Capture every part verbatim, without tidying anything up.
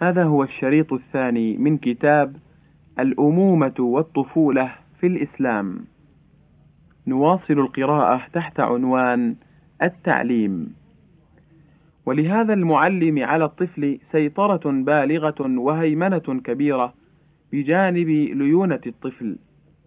هذا هو الشريط الثاني من كتاب الأمومة والطفولة في الإسلام. نواصل القراءة تحت عنوان التعليم. ولهذا المعلم على الطفل سيطرة بالغة وهيمنة كبيرة بجانب ليونة الطفل،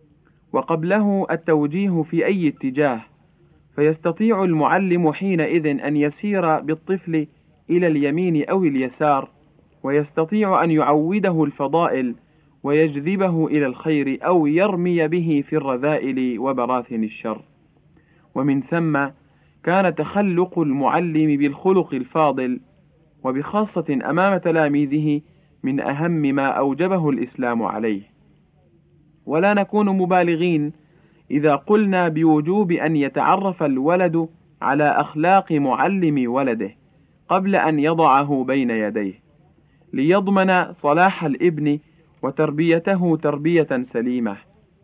وقبله التوجيه في أي اتجاه، فيستطيع المعلم حينئذ أن يسير بالطفل إلى اليمين أو اليسار، ويستطيع أن يعوده الفضائل ويجذبه إلى الخير أو يرمي به في الرذائل وبراثن الشر. ومن ثم كان تخلق المعلم بالخلق الفاضل وبخاصة أمام تلاميذه من أهم ما أوجبه الإسلام عليه. ولا نكون مبالغين إذا قلنا بوجوب أن يتعرف الولد على أخلاق معلم ولده قبل أن يضعه بين يديه، ليضمن صلاح الابن وتربيته تربية سليمة.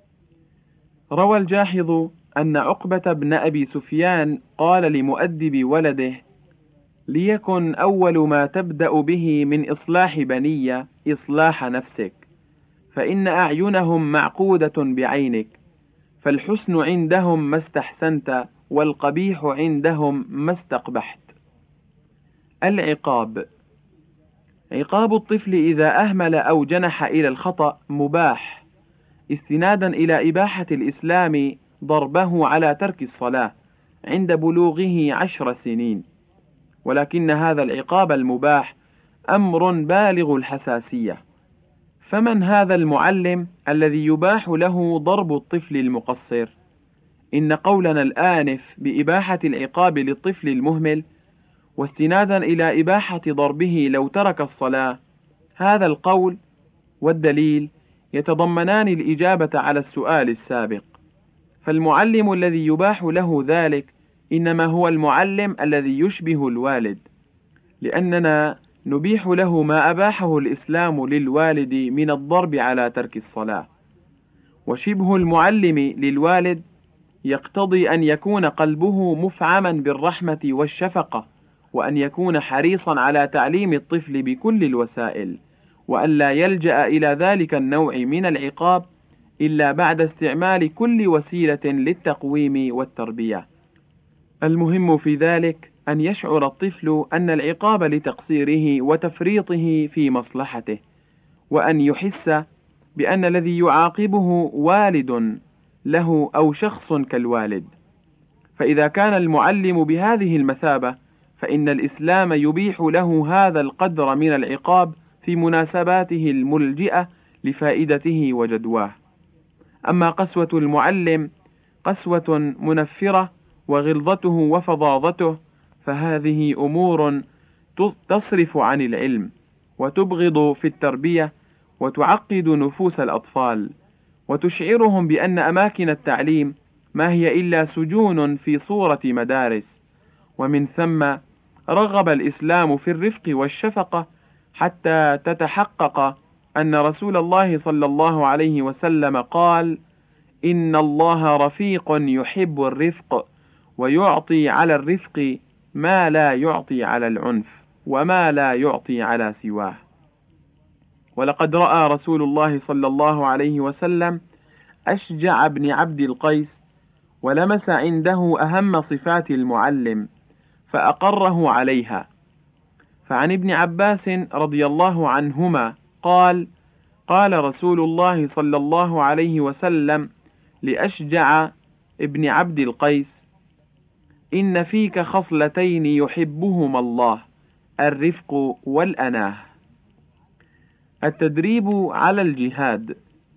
روى الجاحظ أن عقبة بن أبي سفيان قال لمؤدب ولده: ليكن أول ما تبدأ به من إصلاح بني إصلاح نفسك، فإن أعينهم معقودة بعينك، فالحسن عندهم ما استحسنت والقبيح عندهم ما استقبحت. العقاب. عقاب الطفل إذا أهمل أو جنح إلى الخطأ مباح، استنادا إلى إباحة الإسلام ضربه على ترك الصلاة عند بلوغه عشر سنين، ولكن هذا العقاب المباح أمر بالغ الحساسية. فمن هذا المعلم الذي يباح له ضرب الطفل المقصر؟ إن قولنا الآنف بإباحة العقاب للطفل المهمل واستنادا إلى إباحة ضربه لو ترك الصلاة، هذا القول والدليل يتضمنان الإجابة على السؤال السابق. فالمعلم الذي يباح له ذلك إنما هو المعلم الذي يشبه الوالد، لأننا نبيح له ما أباحه الإسلام للوالد من الضرب على ترك الصلاة. وشبه المعلم للوالد يقتضي أن يكون قلبه مفعما بالرحمة والشفقة، وأن يكون حريصا على تعليم الطفل بكل الوسائل، وأن لا يلجأ إلى ذلك النوع من العقاب إلا بعد استعمال كل وسيلة للتقويم والتربية. المهم في ذلك أن يشعر الطفل أن العقاب لتقصيره وتفريطه في مصلحته، وأن يحس بأن الذي يعاقبه والد له أو شخص كالوالد. فإذا كان المعلم بهذه المثابة، فإن الإسلام يبيح له هذا القدر من العقاب في مناسباته الملجئة لفائدته وجدواه. أما قسوة المعلم قسوة منفرة وغلظته وفظاظته، فهذه أمور تصرف عن العلم وتبغض في التربية وتعقد نفوس الأطفال، وتشعرهم بأن أماكن التعليم ما هي إلا سجون في صورة مدارس. ومن ثم رغب الإسلام في الرفق والشفقة حتى تتحقق أن رسول الله صلى الله عليه وسلم قال: إن الله رفيق يحب الرفق، ويعطي على الرفق ما لا يعطي على العنف، وما لا يعطي على سواه. ولقد رأى رسول الله صلى الله عليه وسلم أشجع بن عبد القيس، ولمس عنده أهم صفات المعلم فأقره عليها. فعن ابن عباس رضي الله عنهما قال: قال رسول الله صلى الله عليه وسلم لأشجع ابن عبد القيس: إن فيك خصلتين يحبهما الله، الرفق والأناه. التدريب على الجهاد.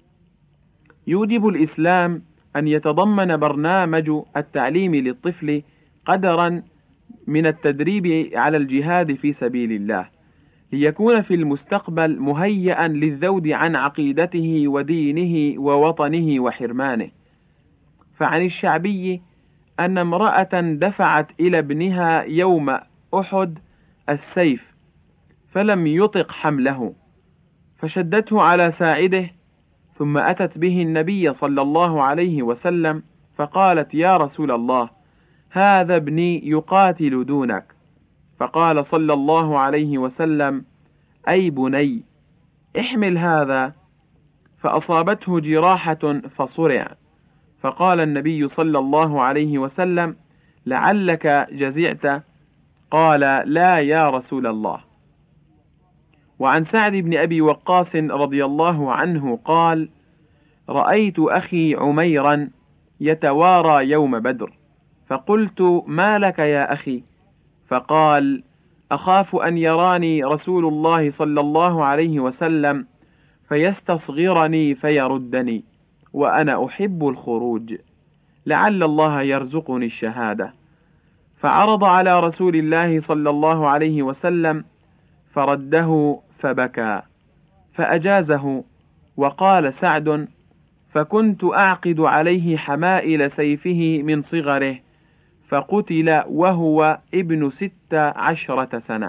يوجب الإسلام أن يتضمن برنامج التعليم للطفل قدرا من التدريب على الجهاد في سبيل الله، ليكون في المستقبل مهيئا للذود عن عقيدته ودينه ووطنه وحرمانه. فعن الشعبي أن امرأة دفعت إلى ابنها يوم أحد السيف فلم يطق حمله، فشدته على ساعده، ثم أتت به النبي صلى الله عليه وسلم فقالت: يا رسول الله، هذا ابني يقاتل دونك. فقال صلى الله عليه وسلم: أي بني احمل هذا، فأصابته جراحة فصرع، فقال النبي صلى الله عليه وسلم: لعلك جزعت؟ قال: لا يا رسول الله. وعن سعد بن أبي وقاص رضي الله عنه قال: رأيت أخي عميرا يتوارى يوم بدر، فقلت: ما لك يا أخي؟ فقال: أخاف أن يراني رسول الله صلى الله عليه وسلم فيستصغرني فيردني، وأنا أحب الخروج، لعل الله يرزقني الشهادة. فعرض على رسول الله صلى الله عليه وسلم فرده فبكى، فأجازه. وقال سعد: فكنت أعقد عليه حمائل سيفه من صغره، فقتل وهو ابن ست عشرة سنة.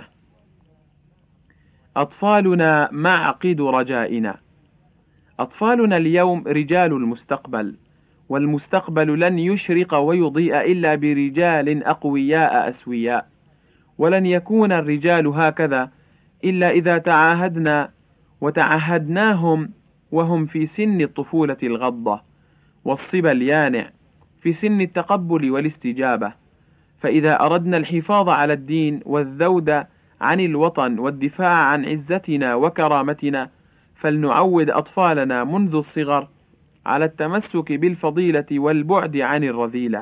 أطفالنا معقد رجائنا. أطفالنا اليوم رجال المستقبل، والمستقبل لن يشرق ويضيء إلا برجال أقوياء أسوياء، ولن يكون الرجال هكذا إلا إذا تعاهدنا وتعهدناهم وهم في سن الطفولة الغضة والصبا اليانع، في سن التقبل والاستجابة. فإذا أردنا الحفاظ على الدين والذود عن الوطن والدفاع عن عزتنا وكرامتنا، فلنعود أطفالنا منذ الصغر على التمسك بالفضيلة والبعد عن الرذيلة،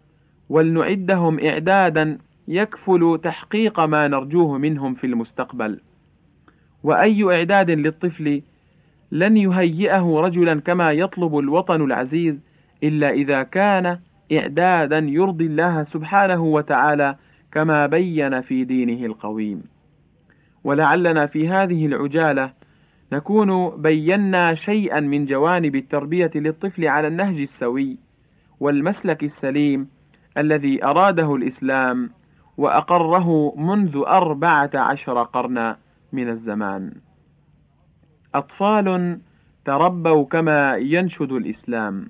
ولنعدهم إعدادا يكفل تحقيق ما نرجوه منهم في المستقبل. وأي إعداد للطفل لن يهيئه رجلا كما يطلب الوطن العزيز إلا إذا كان إعدادا يرضي الله سبحانه وتعالى كما بين في دينه القويم. ولعلنا في هذه العجالة نكون بينا شيئا من جوانب التربية للطفل على النهج السوي والمسلك السليم الذي أراده الإسلام وأقره منذ أربعة عشر قرنا من الزمان. أطفال تربوا كما ينشد الإسلام.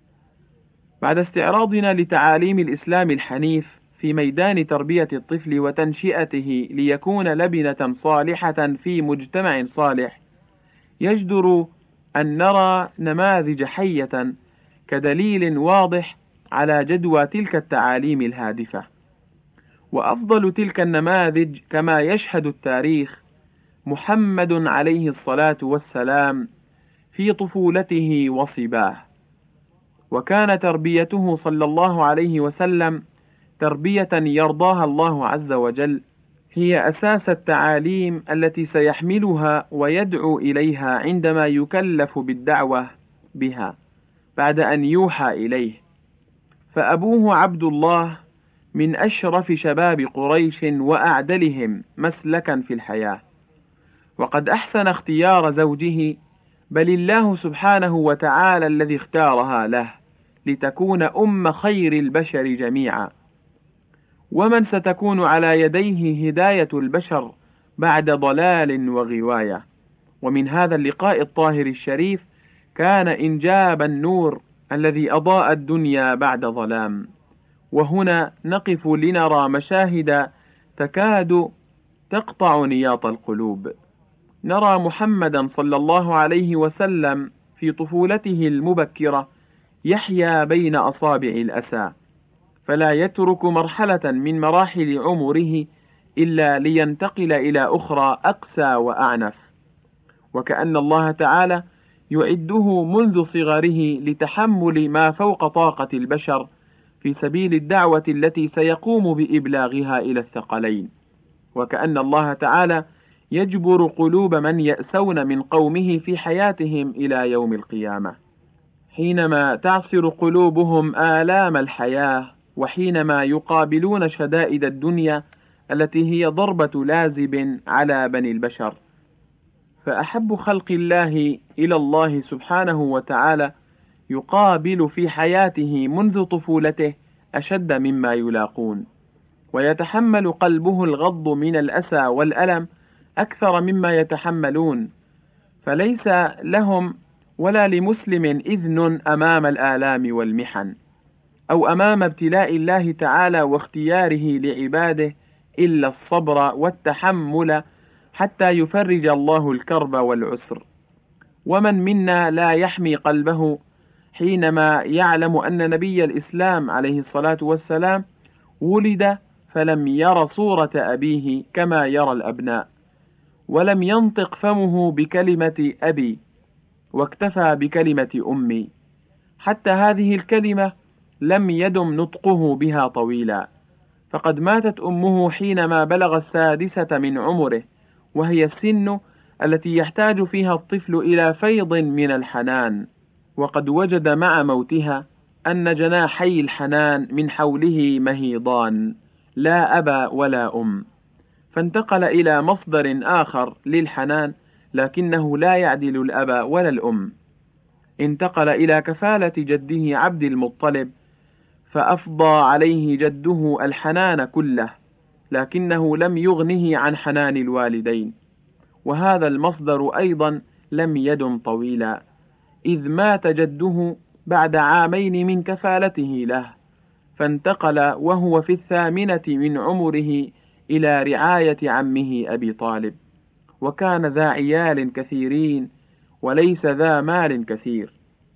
بعد استعراضنا لتعاليم الإسلام الحنيف في ميدان تربية الطفل وتنشئته ليكون لبنة صالحة في مجتمع صالح، يجدر أن نرى نماذج حية كدليل واضح على جدوى تلك التعاليم الهادفة. وأفضل تلك النماذج كما يشهد التاريخ محمد عليه الصلاة والسلام في طفولته وصباه، وكان تربيته صلى الله عليه وسلم تربية يرضاها الله عز وجل، هي أساس التعاليم التي سيحملها ويدعو إليها عندما يكلف بالدعوة بها بعد أن يوحى إليه. فأبوه عبد الله من أشرف شباب قريش وأعدلهم مسلكا في الحياة، وقد أحسن اختيار زوجه، بل الله سبحانه وتعالى الذي اختارها له لتكون أم خير البشر جميعا، ومن ستكون على يديه هداية البشر بعد ضلال وغواية. ومن هذا اللقاء الطاهر الشريف كان إنجاب النور الذي أضاء الدنيا بعد ظلام. وهنا نقف لنرى مشاهد تكاد تقطع نياط القلوب. نرى محمدا صلى الله عليه وسلم في طفولته المبكرة يحيا بين أصابع الأسى، فلا يترك مرحلة من مراحل عمره إلا لينتقل إلى أخرى أقسى وأعنف، وكأن الله تعالى يعده منذ صغره لتحمل ما فوق طاقة البشر في سبيل الدعوة التي سيقوم بإبلاغها إلى الثقلين، وكأن الله تعالى يجبر قلوب من يأسون من قومه في حياتهم إلى يوم القيامة، حينما تعصر قلوبهم آلام الحياة، وحينما يقابلون شدائد الدنيا التي هي ضربة لازب على بني البشر. فأحب خلق الله إلى الله سبحانه وتعالى يقابل في حياته منذ طفولته أشد مما يلاقون، ويتحمل قلبه الغض من الأسى والألم أكثر مما يتحملون، فليس لهم ولا لمسلم إذن أمام الآلام والمحن أو أمام ابتلاء الله تعالى واختياره لعباده إلا الصبر والتحمل حتى يفرج الله الكرب والعسر. ومن منا لا يحمي قلبه حينما يعلم أن نبي الإسلام عليه الصلاة والسلام ولد فلم ير صورة أبيه كما يرى الأبناء، ولم ينطق فمه بكلمة أبي، واكتفى بكلمة أمي، حتى هذه الكلمة لم يدم نطقه بها طويلا، فقد ماتت أمه حينما بلغ السادسة من عمره، وهي السن التي يحتاج فيها الطفل إلى فيض من الحنان، وقد وجد مع موتها أن جناحي الحنان من حوله مهيضان، لا أبا ولا أم، فانتقل إلى مصدر آخر للحنان لكنه لا يعدل الأب ولا الأم. انتقل إلى كفالة جده عبد المطلب، فأفضى عليه جده الحنان كله، لكنه لم يغنه عن حنان الوالدين، وهذا المصدر أيضا لم يدم طويلا، إذ مات جده بعد عامين من كفالته له، فانتقل وهو في الثامنة من عمره إلى رعاية عمه أبي طالب، وكان ذا عيال كثيرين وليس ذا مال كثير.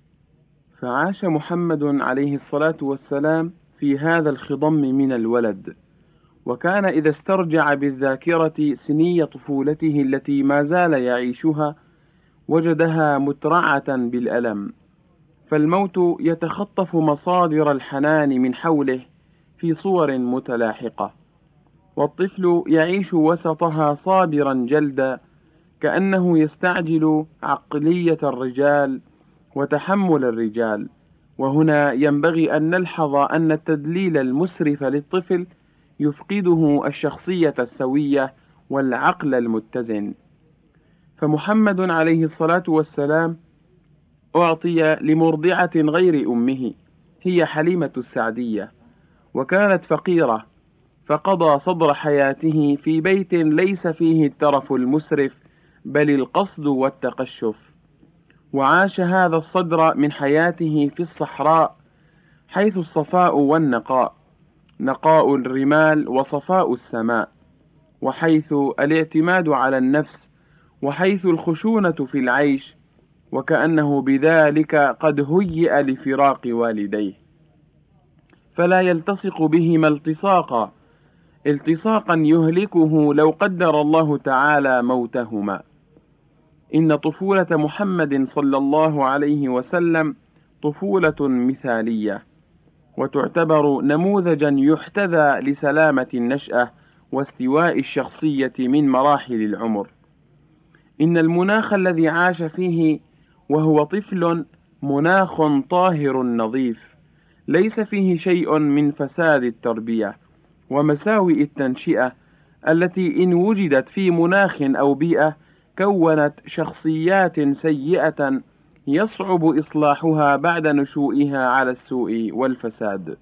فعاش محمد عليه الصلاة والسلام في هذا الخضم من الولد، وكان إذا استرجع بالذاكرة سني طفولته التي ما زال يعيشها وجدها مترعة بالألم، فالموت يتخطف مصادر الحنان من حوله في صور متلاحقة، والطفل يعيش وسطها صابرا جلدا، كأنه يستعجل عقلية الرجال وتحمل الرجال. وهنا ينبغي أن نلحظ أن التدليل المسرف للطفل يفقده الشخصية السوية والعقل المتزن. فمحمد عليه الصلاة والسلام أعطي لمرضعة غير أمه، هي حليمة السعدية، وكانت فقيرة، فقضى صدر حياته في بيت ليس فيه الترف المسرف بل القصد والتقشف، وعاش هذا الصدر من حياته في الصحراء، حيث الصفاء والنقاء، نقاء الرمال وصفاء السماء، وحيث الاعتماد على النفس، وحيث الخشونة في العيش، وكأنه بذلك قد هيئ لفراق والديه، فلا يلتصق بهما التصاقا التصاقا يهلكه لو قدر الله تعالى موتهما. إن طفولة محمد صلى الله عليه وسلم طفولة مثالية، وتعتبر نموذجا يحتذى لسلامة النشأة واستواء الشخصية من مراحل العمر. إن المناخ الذي عاش فيه وهو طفل مناخ طاهر نظيف، ليس فيه شيء من فساد التربية ومساوئ التنشئة التي إن وجدت في مناخ أو بيئة كونت شخصيات سيئة يصعب إصلاحها بعد نشوئها على السوء والفساد.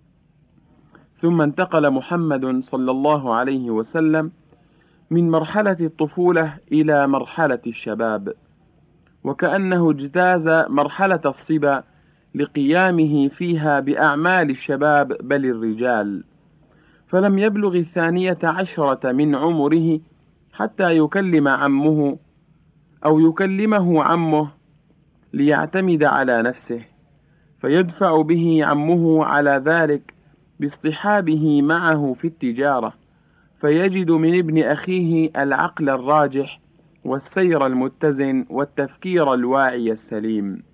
ثم انتقل محمد صلى الله عليه وسلم من مرحلة الطفولة إلى مرحلة الشباب، وكأنه اجتاز مرحلة الصبا لقيامه فيها بأعمال الشباب بل الرجال، فلم يبلغ الثانية عشرة من عمره حتى يكلم عمه أو يكلمه عمه ليعتمد على نفسه، فيدفع به عمه على ذلك باصطحابه معه في التجارة، فيجد من ابن أخيه العقل الراجح والسير المتزن والتفكير الواعي السليم.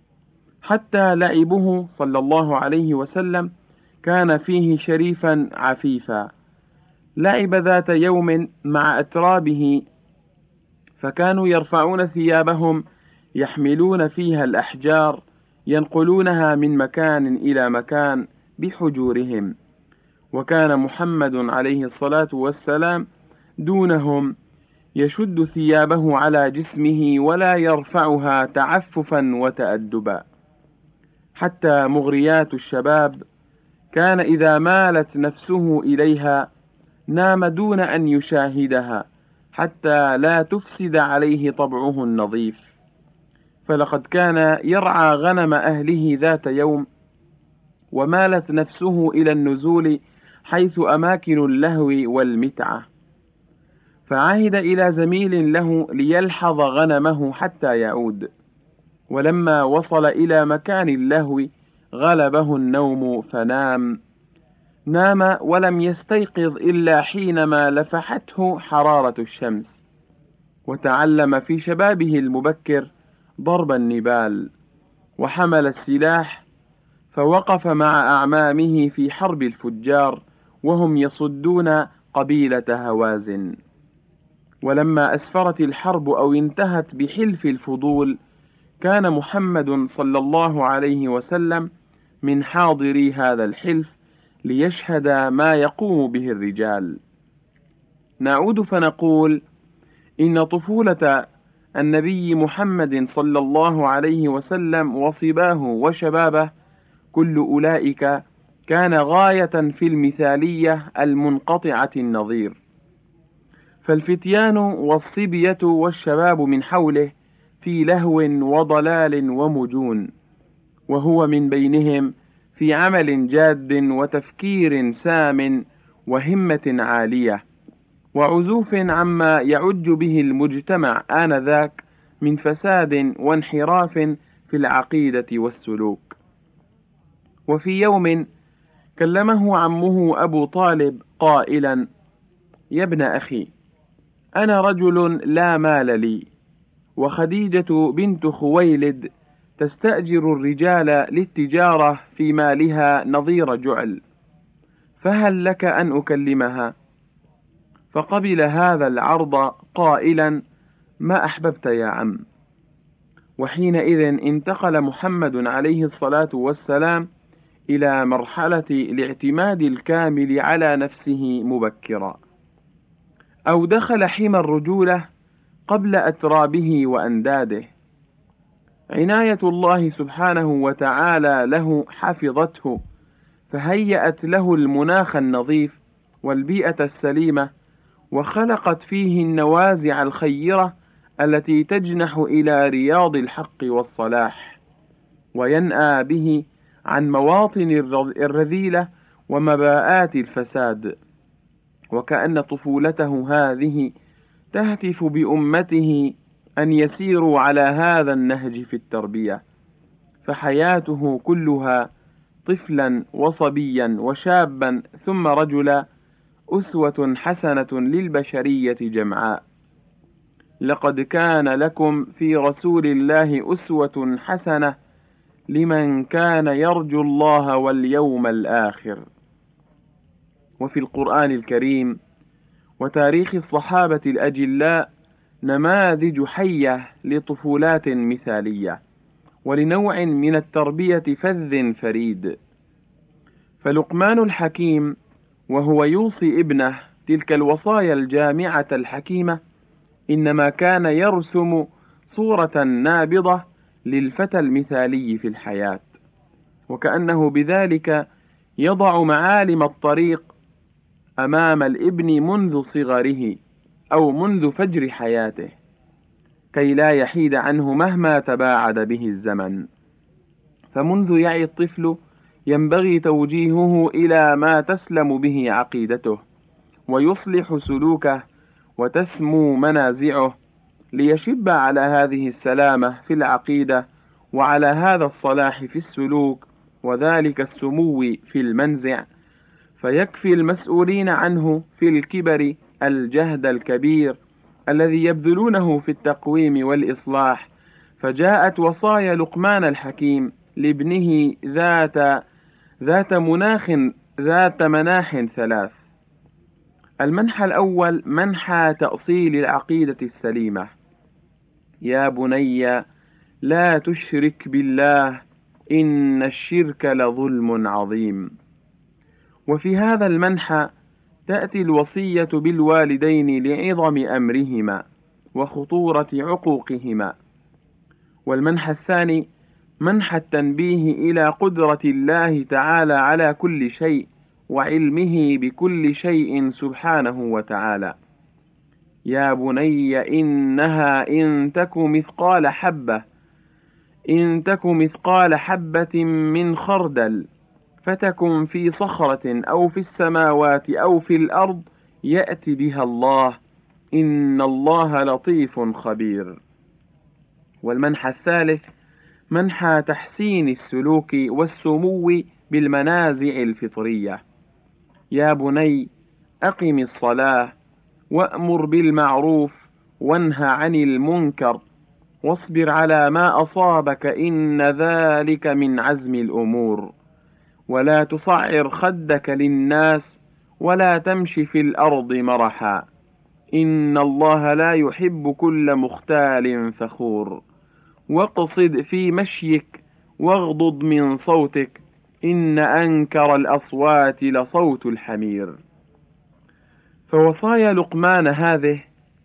حتى لعبه صلى الله عليه وسلم كان فيه شريفا عفيفا. لعب ذات يوم مع أترابه، فكانوا يرفعون ثيابهم يحملون فيها الأحجار ينقلونها من مكان إلى مكان بحجورهم، وكان محمد عليه الصلاة والسلام دونهم يشد ثيابه على جسمه ولا يرفعها تعففا وتأدبا. حتى مغريات الشباب كان إذا مالت نفسه إليها نام دون أن يشاهدها حتى لا تفسد عليه طبعه النظيف. فلقد كان يرعى غنم أهله ذات يوم، ومالت نفسه إلى النزول حيث أماكن اللهو والمتعة، فعهد إلى زميل له ليلحظ غنمه حتى يعود، ولما وصل إلى مكان اللهو غلبه النوم فنام. نام ولم يستيقظ إلا حينما لفحته حرارة الشمس، وتعلم في شبابه المبكر ضرب النبال، وحمل السلاح، فوقف مع أعمامه في حرب الفجار وهم يصدون قبيلة هوازن. ولما أسفرت الحرب أو انتهت بحلف الفضول، كان محمد صلى الله عليه وسلم من حاضري هذا الحلف ليشهد ما يقوم به الرجال. نعود فنقول إن طفولة النبي محمد صلى الله عليه وسلم وصباه وشبابه كل أولئك كان غاية في المثالية المنقطعة النظير، فالفتيان والصبية والشباب من حوله في لهو وضلال ومجون، وهو من بينهم في عمل جاد وتفكير سام وهمة عالية وعزوف عما يعج به المجتمع آنذاك من فساد وانحراف في العقيدة والسلوك. وفي يوم كلمه عمه أبو طالب قائلا: يا ابن أخي، أنا رجل لا مال لي، وخديجة بنت خويلد تستأجر الرجال للتجارة في مالها نظير جعل، فهل لك أن أكلمها؟ فقبل هذا العرض قائلا: ما أحببت يا عم. وحينئذ انتقل محمد عليه الصلاة والسلام إلى مرحلة الاعتماد الكامل على نفسه مبكرا، أو دخل حمى الرجولة قبل أترابه وأنداده. عناية الله سبحانه وتعالى له حفظته، فهيأت له المناخ النظيف والبيئة السليمة، وخلقت فيه النوازع الخيرة التي تجنح إلى رياض الحق والصلاح، وينأى به عن مواطن الرذيلة ومباءات الفساد. وكأن طفولته هذه تهتف بأمته أن يسيروا على هذا النهج في التربية، فحياته كلها طفلا وصبيا وشابا ثم رجلا أسوة حسنة للبشرية جمعاء. لقد كان لكم في رسول الله أسوة حسنة لمن كان يرجو الله واليوم الآخر. وفي القرآن الكريم وتاريخ الصحابة الأجلاء نماذج حية لطفولات مثالية ولنوع من التربية فذ فريد. فلقمان الحكيم وهو يوصي ابنه تلك الوصايا الجامعة الحكيمة إنما كان يرسم صورة نابضة للفتى المثالي في الحياة، وكأنه بذلك يضع معالم الطريق أمام الابن منذ صغره أو منذ فجر حياته، كي لا يحيد عنه مهما تباعد به الزمن. فمنذ يعي الطفل ينبغي توجيهه إلى ما تسلم به عقيدته ويصلح سلوكه وتسمو منازعه، ليشب على هذه السلامة في العقيدة وعلى هذا الصلاح في السلوك وذلك السمو في المنزع، فيكفي المسؤولين عنه في الكبر الجهد الكبير الذي يبذلونه في التقويم والإصلاح. فجاءت وصايا لقمان الحكيم لابنه ذات ذات مناخ ذات مناح ثلاث. المنحى الأول منحى تأصيل العقيدة السليمة: يا بني لا تشرك بالله إن الشرك لظلم عظيم. وفي هذا المنحى تأتي الوصية بالوالدين لعظم أمرهما وخطورة عقوقهما. والمنحى الثاني منحى التنبيه إلى قدرة الله تعالى على كل شيء وعلمه بكل شيء سبحانه وتعالى: يا بني إنها إن تك مثقال حبة إن تك مثقال حبة من خردل فتكن في صخرة أو في السماوات أو في الأرض يأتي بها الله إن الله لطيف خبير. والمنحى الثالث منحى تحسين السلوك والسمو بالمنازع الفطرية. يا بني أقم الصلاة وأمر بالمعروف وانهى عن المنكر واصبر على ما أصابك إن ذلك من عزم الأمور، ولا تصعر خدك للناس ولا تمش في الأرض مرحا، إن الله لا يحب كل مختال فخور، واقصد في مشيك واغضض من صوتك إن أنكر الأصوات لصوت الحمير. فوصايا لقمان هذه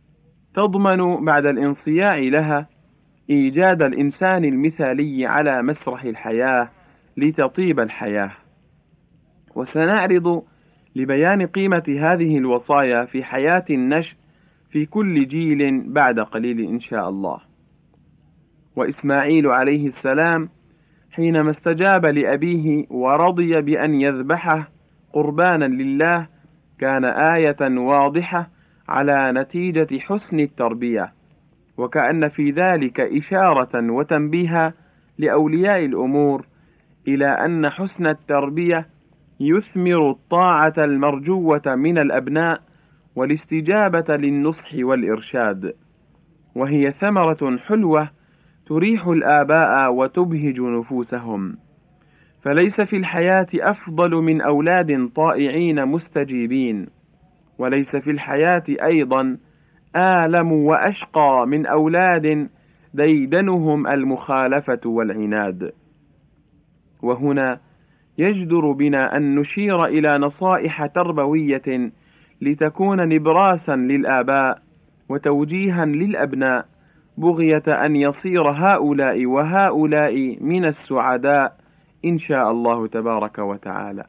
تضمن بعد الانصياع لها إيجاد الإنسان المثالي على مسرح الحياة لتطيب الحياة. وسنعرض لبيان قيمة هذه الوصايا في حياة النشء في كل جيل بعد قليل إن شاء الله. وإسماعيل عليه السلام حينما استجاب لأبيه ورضي بأن يذبحه قربانا لله كان آية واضحة على نتيجة حسن التربية، وكأن في ذلك إشارة وتنبيها لأولياء الأمور إلى أن حسن التربية يثمر الطاعة المرجوة من الأبناء والاستجابة للنصح والإرشاد، وهي ثمرة حلوة تريح الآباء وتبهج نفوسهم. فليس في الحياة أفضل من أولاد طائعين مستجيبين، وليس في الحياة أيضا آلم وأشقى من أولاد ديدنهم المخالفة والعناد. وهنا يجدر بنا أن نشير إلى نصائح تربوية لتكون نبراسا للآباء وتوجيها للأبناء، بغية أن يصير هؤلاء وهؤلاء من السعداء إن شاء الله تبارك وتعالى.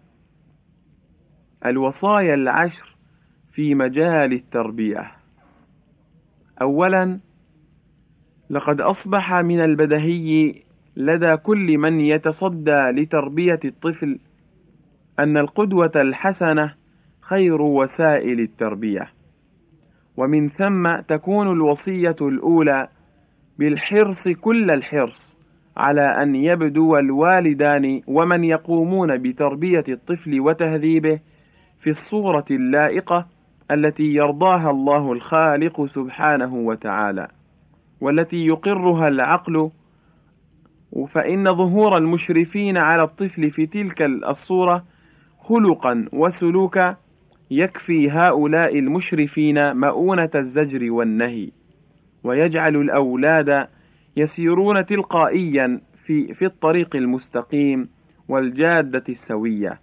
الوصايا العشر في مجال التربية. أولا، لقد أصبح من البدهي لدى كل من يتصدى لتربية الطفل أن القدوة الحسنة خير وسائل التربية، ومن ثم تكون الوصية الأولى بالحرص كل الحرص على أن يبدو الوالدان ومن يقومون بتربية الطفل وتهذيبه في الصورة اللائقة التي يرضاها الله الخالق سبحانه وتعالى، والتي يقرها العقل، فإن ظهور المشرفين على الطفل في تلك الصورة خلقا وسلوكا يكفي هؤلاء المشرفين مؤونة الزجر والنهي، ويجعل الأولاد يسيرون تلقائيا في, في الطريق المستقيم والجادة السوية.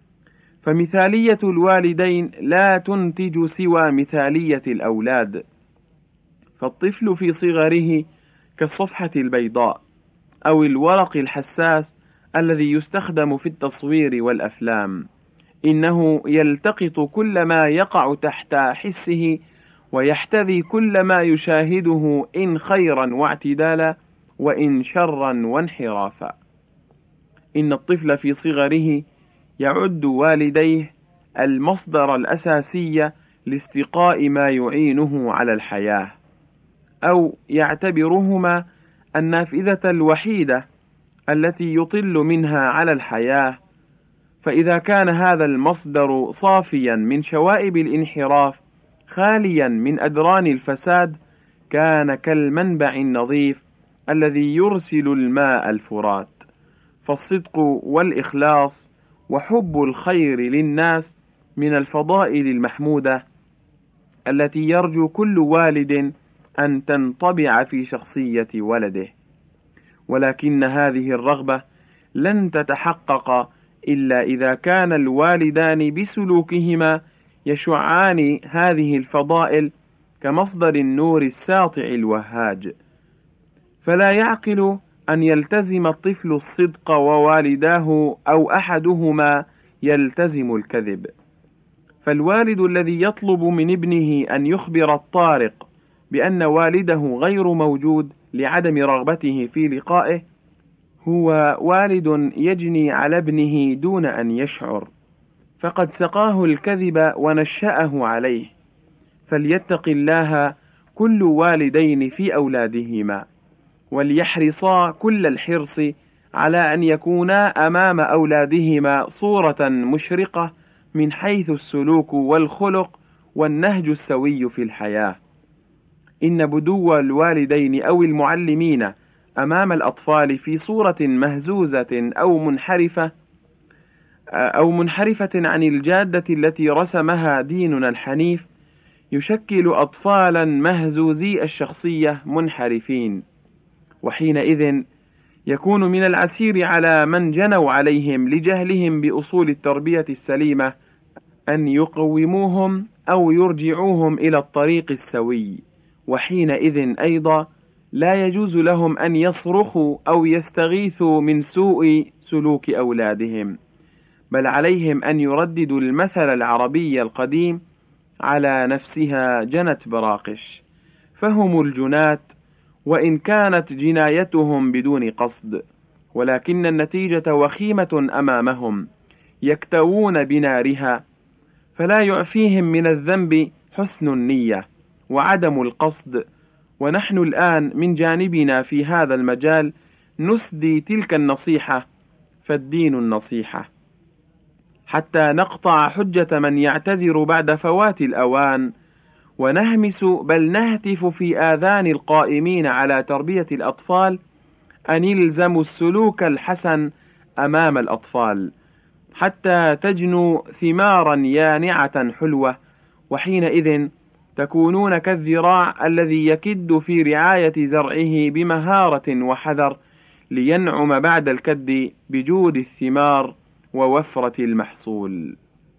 فمثالية الوالدين لا تنتج سوى مثالية الأولاد، فالطفل في صغره كالصفحة البيضاء أو الورق الحساس الذي يستخدم في التصوير والأفلام، إنه يلتقط كل ما يقع تحت حسه ويحتذي كل ما يشاهده إن خيرا واعتدالا وإن شرا وانحرافا. إن الطفل في صغره يعد والديه المصدر الأساسي لاستقاء ما يعينه على الحياة، أو يعتبرهما النافذة الوحيدة التي يطل منها على الحياة. فإذا كان هذا المصدر صافيا من شوائب الانحراف خاليا من أدران الفساد كان كالمنبع النظيف الذي يرسل الماء الفرات. فالصدق والإخلاص وحب الخير للناس من الفضائل المحمودة التي يرجو كل والد أن تنطبع في شخصية ولده، ولكن هذه الرغبة لن تتحقق إلا إذا كان الوالدان بسلوكهما يشعان هذه الفضائل كمصدر النور الساطع الوهاج. فلا يعقل أن يلتزم الطفل الصدق ووالداه أو أحدهما يلتزم الكذب. فالوالد الذي يطلب من ابنه أن يخبر الطارق بأن والده غير موجود لعدم رغبته في لقائه هو والد يجني على ابنه دون أن يشعر، فقد سقاه الكذب ونشأه عليه، فليتق الله كل والدين في أولادهما، وليحرصا كل الحرص على أن يكونا أمام أولادهما صورة مشرقة من حيث السلوك والخلق والنهج السوي في الحياة. إن بدو الوالدين أو المعلمين أمام الأطفال في صورة مهزوزة أو منحرفة أو منحرفة عن الجادة التي رسمها ديننا الحنيف يشكل أطفالا مهزوزي الشخصية منحرفين، وحينئذ يكون من العسير على من جنوا عليهم لجهلهم بأصول التربية السليمة أن يقوموهم أو يرجعوهم إلى الطريق السوي، وحينئذ أيضا لا يجوز لهم أن يصرخوا أو يستغيثوا من سوء سلوك أولادهم، بل عليهم أن يرددوا المثل العربي القديم: على نفسها جنت براقش. فهم الجنات وإن كانت جنايتهم بدون قصد، ولكن النتيجة وخيمة أمامهم يكتوون بنارها، فلا يعفيهم من الذنب حسن النية وعدم القصد. ونحن الآن من جانبنا في هذا المجال نسدي تلك النصيحة، فالدين النصيحة، حتى نقطع حجة من يعتذر بعد فوات الأوان، ونهمس بل نهتف في آذان القائمين على تربية الأطفال أن يلزموا السلوك الحسن أمام الأطفال، حتى تجنوا ثمارا يانعة حلوة، وحينئذ تكونون كالذراع الذي يكد في رعاية زرعه بمهارة وحذر، لينعم بعد الكد بجود الثمار ووفرة المحصول.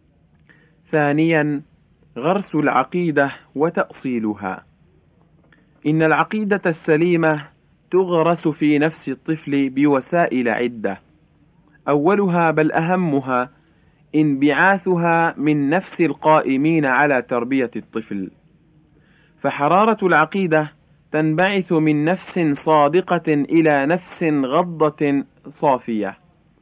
ثانيا، غرس العقيدة وتأصيلها. إن العقيدة السليمة تغرس في نفس الطفل بوسائل عدة، أولها بل أهمها انبعاثها من نفس القائمين على تربية الطفل، فحرارة العقيدة تنبعث من نفس صادقة إلى نفس غضة صافية،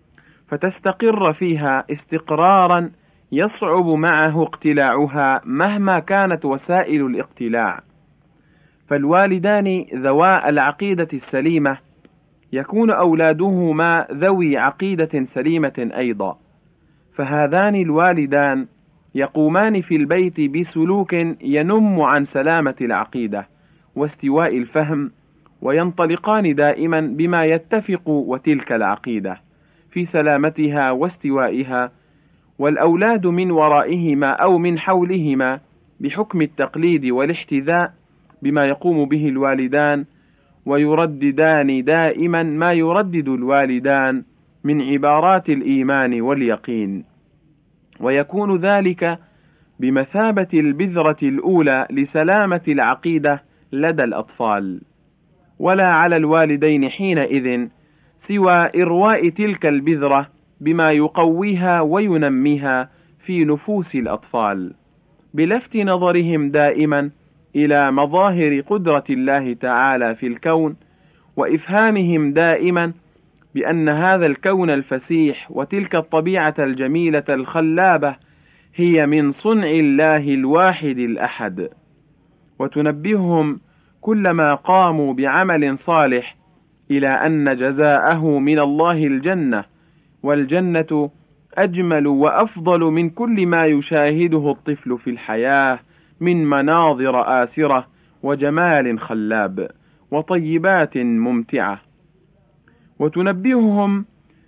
فتستقر فيها استقرارا يصعب معه اقتلاعها مهما كانت وسائل الاقتلاع. فالوالدان ذوا العقيدة السليمة يكون أولادهما ذوي عقيدة سليمة أيضا، فهذان الوالدان يقومان في البيت بسلوك ينم عن سلامة العقيدة واستواء الفهم، وينطلقان دائما بما يتفق وتلك العقيدة في سلامتها واستوائها، والأولاد من ورائهما أو من حولهما بحكم التقليد والاحتذاء بما يقوم به الوالدان، ويرددان دائما ما يردد الوالدان من عبارات الإيمان واليقين، ويكون ذلك بمثابة البذرة الأولى لسلامة العقيدة لدى الأطفال. ولا على الوالدين حينئذ سوى إرواء تلك البذرة بما يقويها وينميها في نفوس الأطفال، بلفت نظرهم دائما إلى مظاهر قدرة الله تعالى في الكون، وإفهامهم دائما بأن هذا الكون الفسيح وتلك الطبيعة الجميلة الخلابة هي من صنع الله الواحد الأحد، وتنبههم كلما قاموا بعمل صالح إلى أن جزاءه من الله الجنة، والجنة أجمل وأفضل من كل ما يشاهده الطفل في الحياة من مناظر آسرة وجمال خلاب وطيبات ممتعة. وتنبههم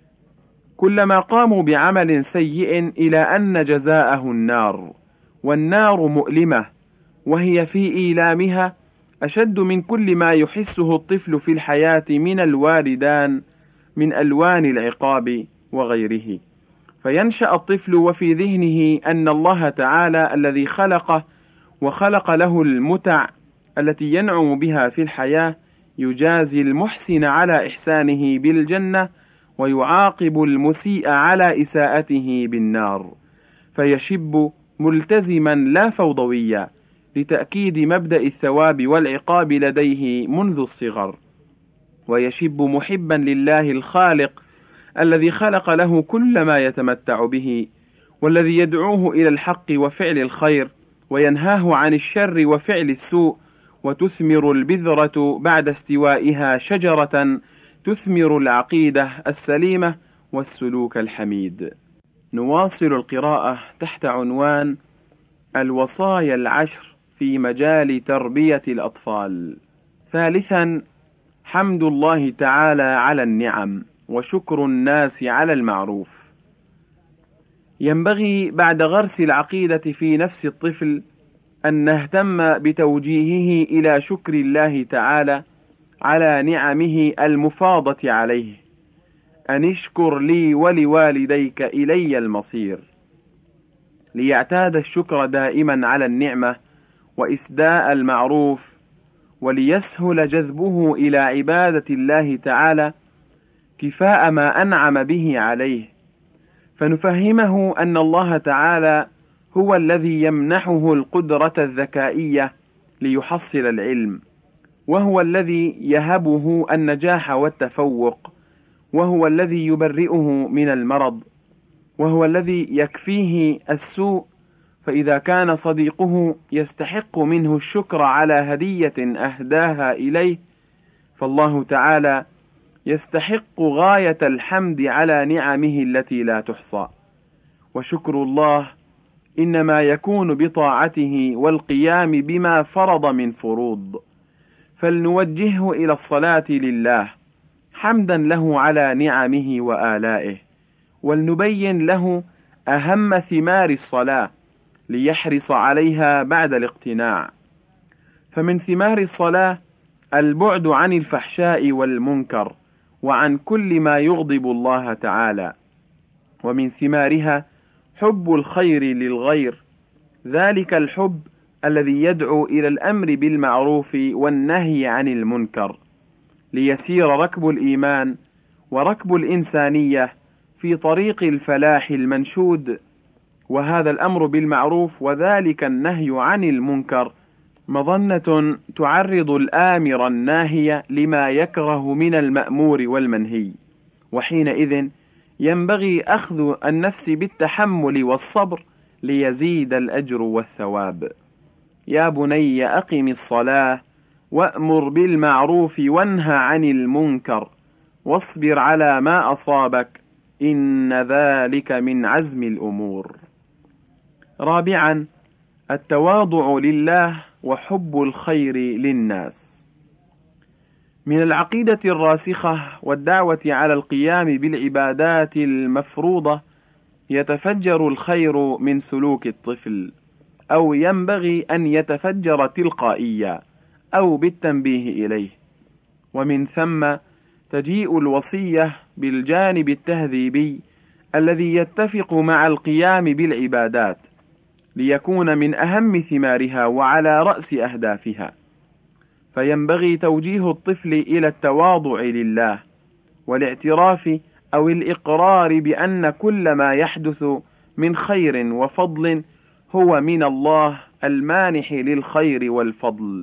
كلما قاموا بعمل سيء إلى أن جزاءه النار، والنار مؤلمة، وهي في إيلامها أشد من كل ما يحسه الطفل في الحياة من الوالدان من ألوان العقاب وغيره. فينشأ الطفل وفي ذهنه أن الله تعالى الذي خلقه وخلق له المتع التي ينعم بها في الحياة يجازي المحسن على إحسانه بالجنة، ويعاقب المسيء على إساءته بالنار، فيشب ملتزما لا فوضويا لتأكيد مبدأ الثواب والعقاب لديه منذ الصغر، ويشب محبا لله الخالق الذي خلق له كل ما يتمتع به، والذي يدعوه إلى الحق وفعل الخير وينهاه عن الشر وفعل السوء، وتثمر البذرة بعد استوائها شجرة تثمر العقيدة السليمة والسلوك الحميد. نواصل القراءة تحت عنوان الوصايا العشر في مجال تربية الأطفال. ثالثا، حمد الله تعالى على النعم وشكر الناس على المعروف. ينبغي بعد غرس العقيدة في نفس الطفل أن نهتم بتوجيهه إلى شكر الله تعالى على نعمه المفاضة عليه. أن اشكر لي ولوالديك إلي المصير، ليعتاد الشكر دائما على النعمة وإسداء المعروف، وليسهل جذبه إلى عبادة الله تعالى كفاء ما أنعم به عليه، فنفهمه أن الله تعالى هو الذي يمنحه القدرة الذكائية ليحصل العلم، وهو الذي يهبه النجاح والتفوق، وهو الذي يبرئه من المرض، وهو الذي يكفيه السوء. فإذا كان صديقه يستحق منه الشكر على هدية أهداها إليه، فالله تعالى يستحق غاية الحمد على نعمه التي لا تحصى. وشكر الله إنما يكون بطاعته والقيام بما فرض من فروض، فلنوجهه إلى الصلاة لله حمدا له على نعمه وآلائه، ولنبين له أهم ثمار الصلاة ليحرص عليها بعد الاقتناع. فمن ثمار الصلاة البعد عن الفحشاء والمنكر وعن كل ما يغضب الله تعالى، ومن ثمارها حب الخير للغير، ذلك الحب الذي يدعو إلى الأمر بالمعروف والنهي عن المنكر، ليسير ركب الإيمان وركب الإنسانية في طريق الفلاح المنشود. وهذا الأمر بالمعروف وذلك النهي عن المنكر مظنة تعرض الآمر الناهي لما يكره من المأمور والمنهي، وحينئذ ينبغي أخذ النفس بالتحمل والصبر ليزيد الأجر والثواب. يا بني أقم الصلاة وأمر بالمعروف وانهى عن المنكر واصبر على ما أصابك إن ذلك من عزم الأمور. رابعا، التواضع لله وحب الخير للناس. من العقيدة الراسخة والدعوة على القيام بالعبادات المفروضة يتفجر الخير من سلوك الطفل، أو ينبغي أن يتفجر تلقائيا أو بالتنبيه إليه. ومن ثم تجيء الوصية بالجانب التهذيبي الذي يتفق مع القيام بالعبادات، ليكون من أهم ثمارها وعلى رأس أهدافها. فينبغي توجيه الطفل إلى التواضع لله والاعتراف أو الإقرار بأن كل ما يحدث من خير وفضل هو من الله المانح للخير والفضل.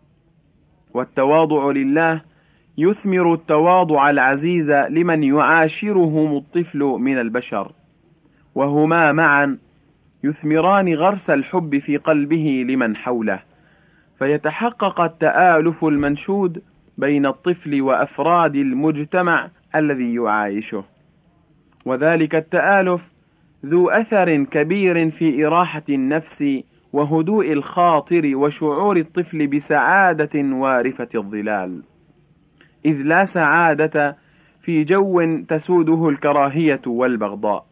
والتواضع لله يثمر التواضع العزيز لمن يعاشرهم الطفل من البشر، وهما معا يثمران غرس الحب في قلبه لمن حوله، فيتحقق التآلف المنشود بين الطفل وأفراد المجتمع الذي يعايشه. وذلك التآلف ذو أثر كبير في إراحة النفس وهدوء الخاطر وشعور الطفل بسعادة وارفة الظلال، إذ لا سعادة في جو تسوده الكراهية والبغضاء.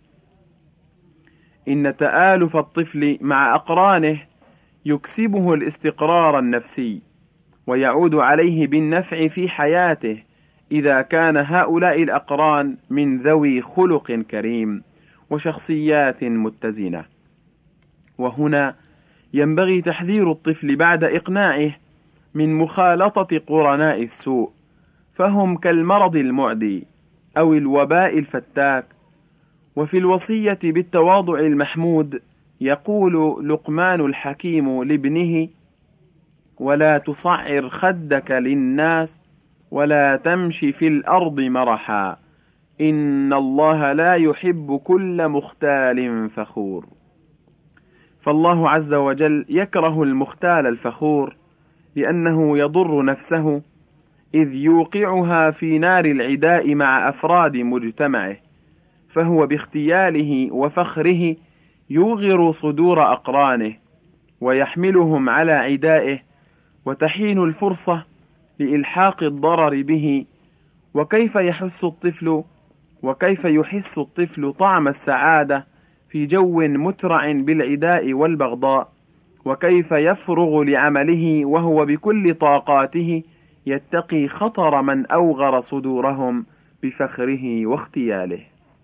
إن تآلف الطفل مع أقرانه يكسبه الاستقرار النفسي، ويعود عليه بالنفع في حياته إذا كان هؤلاء الأقران من ذوي خلق كريم وشخصيات متزنة. وهنا ينبغي تحذير الطفل بعد إقناعه من مخالطة قرناء السوء، فهم كالمرض المعدي أو الوباء الفتاك. وفي الوصية بالتواضع المحمود يقول لقمان الحكيم لابنه: ولا تصعر خدك للناس ولا تمشي في الأرض مرحا إن الله لا يحب كل مختال فخور. فالله عز وجل يكره المختال الفخور لأنه يضر نفسه، إذ يوقعها في نار العداء مع أفراد مجتمعه، فهو باختياله وفخره يوغر صدور أقرانه ويحملهم على عدائه، وتحين الفرصة لإلحاق الضرر به. وكيف يحس الطفل وكيف يحس الطفل طعم السعادة في جو مترع بالعداء والبغضاء؟ وكيف يفرغ لعمله وهو بكل طاقاته يتقي خطر من أوغر صدورهم بفخره واختياله؟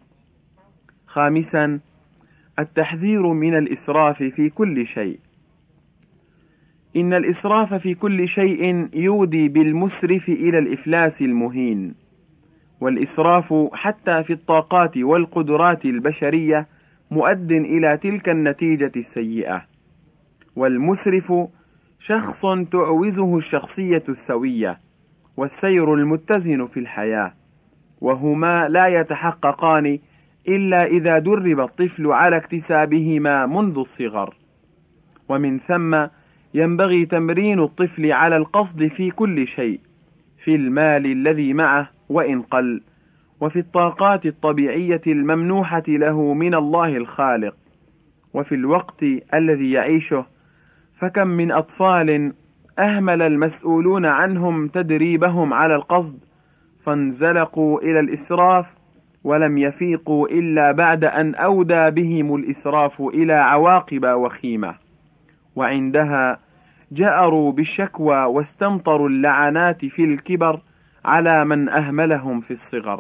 خامسا، التحذير من الإسراف في كل شيء. إن الإسراف في كل شيء يودي بالمسرف إلى الإفلاس المهين، والإسراف حتى في الطاقات والقدرات البشرية مؤد إلى تلك النتيجة السيئة. والمسرف شخص تعوزه الشخصية السوية والسير المتزن في الحياة، وهما لا يتحققان إلا إذا درب الطفل على اكتسابهما منذ الصغر. ومن ثم ينبغي تمرين الطفل على القصد في كل شيء، في المال الذي معه وإن قل، وفي الطاقات الطبيعية الممنوحة له من الله الخالق، وفي الوقت الذي يعيشه. فكم من أطفال أهمل المسؤولون عنهم تدريبهم على القصد، فانزلقوا إلى الإسراف ولم يفيقوا إلا بعد أن أودى بهم الإسراف إلى عواقب وخيمة، وعندها جأروا بالشكوى واستمطروا اللعنات في الكبر على من أهملهم في الصغر.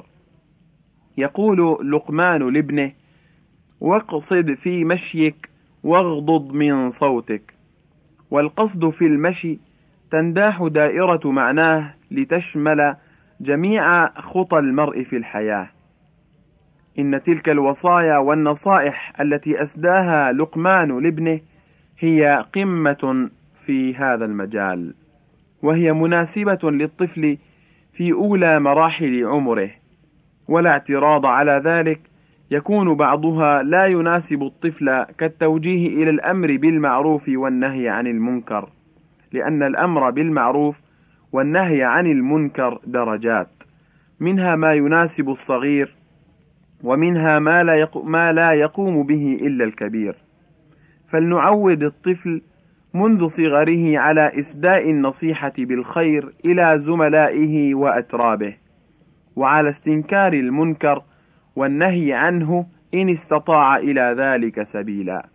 يقول لقمان لابنه: واقصد في مشيك واغضض من صوتك. والقصد في المشي تنداح دائرة معناه لتشمل جميع خطى المرء في الحياة. إن تلك الوصايا والنصائح التي أسداها لقمان لابنه هي قمة في هذا المجال، وهي مناسبة للطفل في أولى مراحل عمره، ولا اعتراض على ذلك. يكون بعضها لا يناسب الطفل كالتوجيه إلى الأمر بالمعروف والنهي عن المنكر، لأن الأمر بالمعروف والنهي عن المنكر درجات، منها ما يناسب الصغير، ومنها ما لا يقوم, ما لا يقوم به إلا الكبير. فلنعود الطفل منذ صغره على إسداء النصيحة بالخير إلى زملائه وأترابه، وعلى استنكار المنكر والنهي عنه إن استطاع إلى ذلك سبيلا.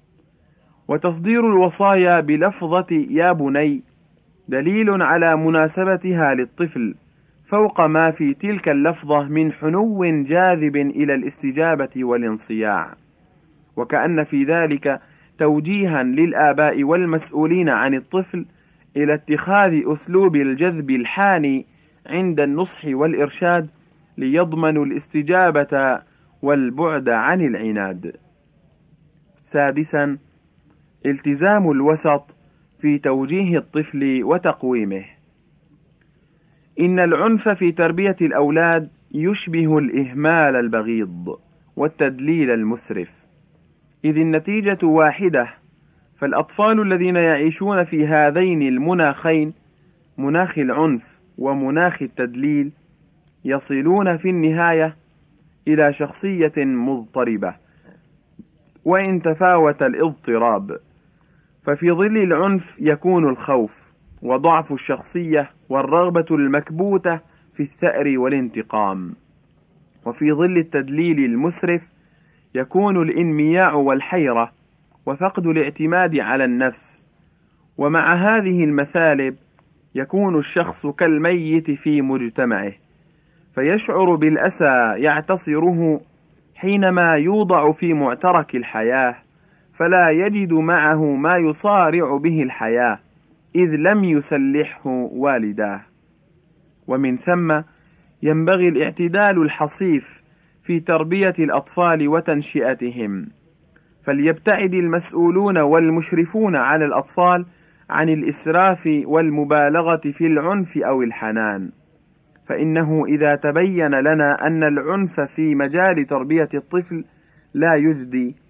وتصدير الوصايا بلفظة يا بني دليل على مناسبتها للطفل فوق ما في تلك اللفظة من حنو جاذب إلى الاستجابة والانصياع، وكأن في ذلك توجيها للآباء والمسؤولين عن الطفل إلى اتخاذ أسلوب الجذب الحاني عند النصح والإرشاد ليضمنوا الاستجابة والبعد عن العناد. سادسا، التزام الوسط في توجيه الطفل وتقويمه. إن العنف في تربية الأولاد يشبه الإهمال البغيض والتدليل المسرف، إذ النتيجة واحدة. فالأطفال الذين يعيشون في هذين المناخين، مناخ العنف ومناخ التدليل، يصلون في النهاية إلى شخصية مضطربة، وإن تفاوت الاضطراب. ففي ظل العنف يكون الخوف وضعف الشخصية والرغبة المكبوتة في الثأر والانتقام، وفي ظل التدليل المسرف يكون الانمياء والحيرة وفقد الاعتماد على النفس. ومع هذه المثالب يكون الشخص كالميت في مجتمعه، فيشعر بالأسى يعتصره حينما يوضع في معترك الحياة، فلا يجد معه ما يصارع به الحياة، إذ لم يسلحه والداه. ومن ثم ينبغي الاعتدال الحصيف في تربية الأطفال وتنشئتهم، فليبتعد المسؤولون والمشرفون على الأطفال عن الإسراف والمبالغة في العنف أو الحنان، فإنه إذا تبين لنا أن العنف في مجال تربية الطفل لا يجدي،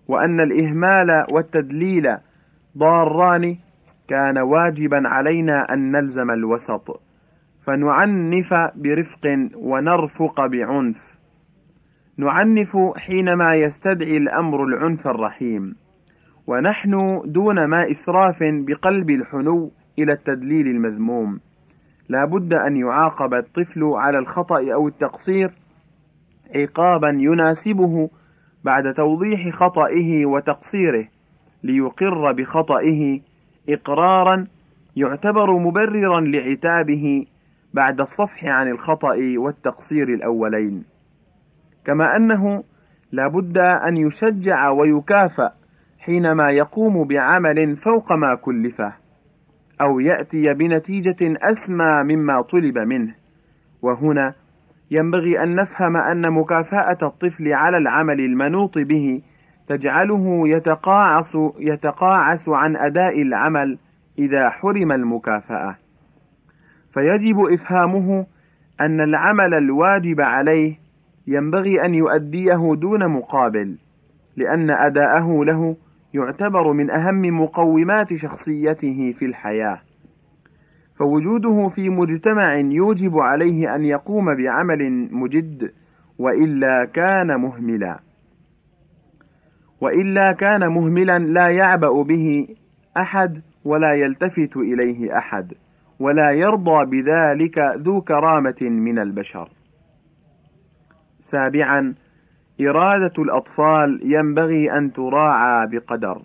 وأن الإهمال والتدليل ضاران، كان واجبا علينا أن نلزم الوسط، فنعنف برفق ونرفق بعنف. نعنف حينما يستدعي الأمر العنف الرحيم، ونحن دون ما إسراف بقلب الحنو إلى التدليل المذموم. لا بد أن يعاقب الطفل على الخطأ أو التقصير عقابا يناسبه بعد توضيح خطئه وتقصيره، ليقر بخطئه إقرارا يعتبر مبررا لعتابه بعد الصفح عن الخطأ والتقصير الأولين. كما أنه لا بد أن يشجع ويكافأ حينما يقوم بعمل فوق ما كلفه، أو يأتي بنتيجة أسمى مما طلب منه. وهنا ينبغي أن نفهم أن مكافأة الطفل على العمل المنوط به تجعله يتقاعس, يتقاعس عن أداء العمل إذا حرم المكافأة، فيجب إفهامه أن العمل الواجب عليه ينبغي أن يؤديه دون مقابل، لأن أداءه له يعتبر من أهم مقومات شخصيته في الحياة، فوجوده في مجتمع يوجب عليه أن يقوم بعمل مجد، وإلا كان مهملا وإلا كان مهملا لا يعبأ به أحد ولا يلتفت إليه أحد، ولا يرضى بذلك ذو كرامة من البشر. سابعا، إرادة الأطفال ينبغي أن تراعى بقدر.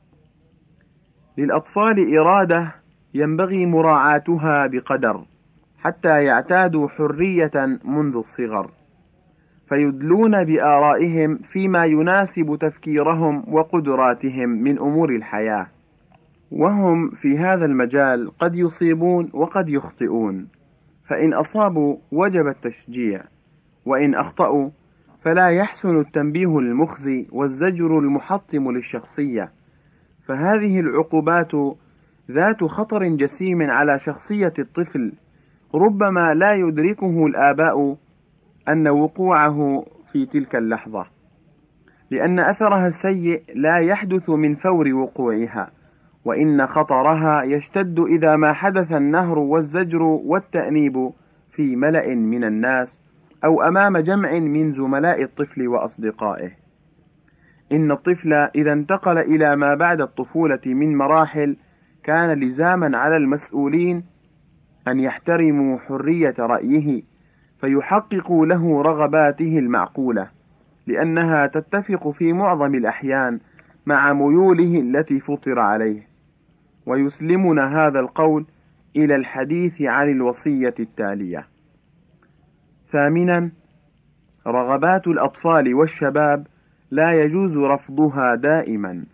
للأطفال إرادة ينبغي مراعاتها بقدر حتى يعتادوا حرية منذ الصغر، فيدلون بآرائهم فيما يناسب تفكيرهم وقدراتهم من أمور الحياة، وهم في هذا المجال قد يصيبون وقد يخطئون، فإن أصابوا وجب التشجيع، وإن أخطأوا فلا يحسن التنبيه المخزي والزجر المحطم للشخصية، فهذه العقوبات ذات خطر جسيم على شخصية الطفل، ربما لا يدركه الآباء أن وقوعه في تلك اللحظة، لأن أثرها السيء لا يحدث من فور وقوعها، وإن خطرها يشتد إذا ما حدث النهر والزجر والتأنيب في ملأ من الناس أو أمام جمع من زملاء الطفل وأصدقائه. إن الطفل إذا انتقل إلى ما بعد الطفولة من مراحل، كان لزاما على المسؤولين أن يحترموا حرية رأيه، فيحققوا له رغباته المعقولة، لأنها تتفق في معظم الأحيان مع ميوله التي فطر عليه. ويسلمنا هذا القول إلى الحديث عن الوصية التالية. ثامنا، رغبات الأطفال والشباب لا يجوز رفضها دائما،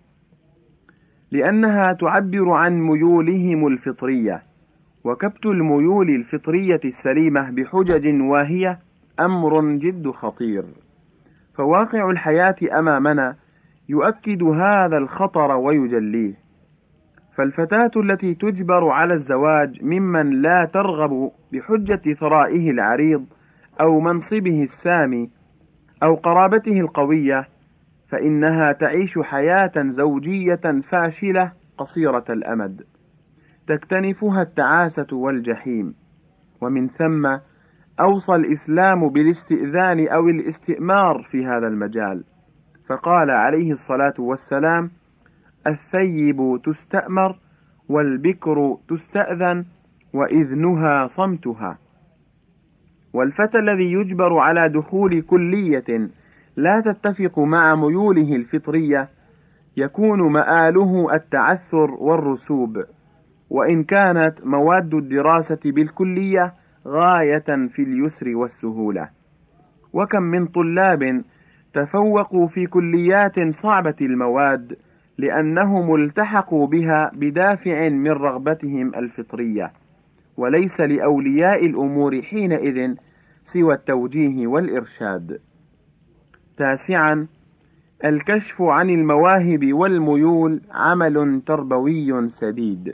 لأنها تعبر عن ميولهم الفطرية، وكبت الميول الفطرية السليمة بحجج واهية أمر جد خطير، فواقع الحياة أمامنا يؤكد هذا الخطر ويجليه. فالفتاة التي تجبر على الزواج ممن لا ترغب بحجة ثرائه العريض أو منصبه السامي أو قرابته القوية، فإنها تعيش حياة زوجية فاشلة قصيرة الأمد تكتنفها التعاسة والجحيم. ومن ثم أوصى الإسلام بالاستئذان أو الاستئمار في هذا المجال، فقال عليه الصلاة والسلام: الثيب تستأمر والبكر تستأذن وإذنها صمتها. والفتى الذي يجبر على دخول كلية لا تتفق مع ميوله الفطرية يكون مآله التعثر والرسوب، وإن كانت مواد الدراسة بالكلية غاية في اليسر والسهولة. وكم من طلاب تفوقوا في كليات صعبة المواد لأنهم التحقوا بها بدافع من رغبتهم الفطرية، وليس لأولياء الأمور حينئذ سوى التوجيه والإرشاد. تاسعا، الكشف عن المواهب والميول عمل تربوي سديد.